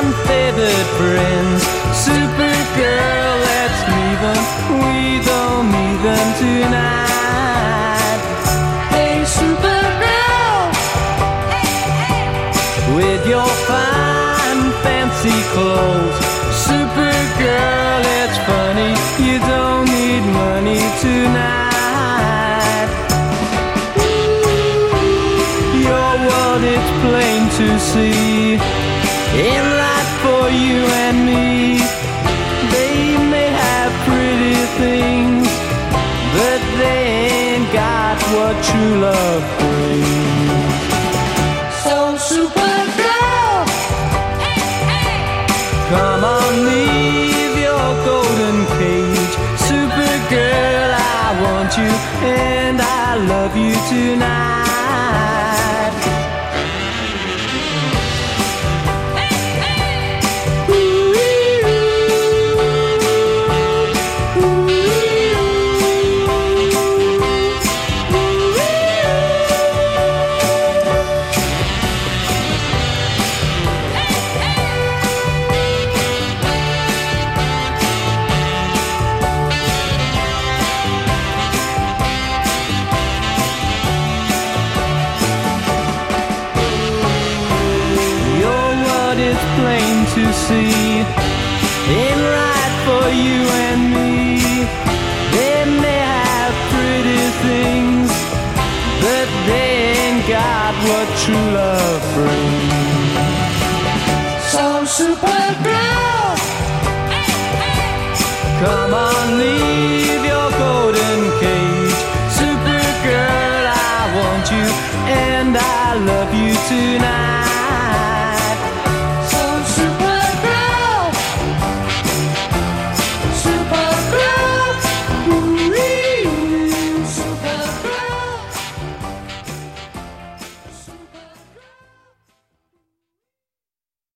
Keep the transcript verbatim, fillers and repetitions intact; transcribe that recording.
unfeathered friends. Supergirl, let's leave them. We don't need them tonight. Hey, Supergirl, with your fine fancy clothes. Supergirl, it's funny, you don't need money tonight. Your world, it's plain to see, ain't right for you and me. They may have pretty things, but they ain't got what true love brings. So Supergirl, come on, leave your golden cage. Supergirl, I want you and I love you tonight. Plain to see, ain't right for you and me. They may have pretty things, but they ain't got what true love brings. So Supergirl, come on, leave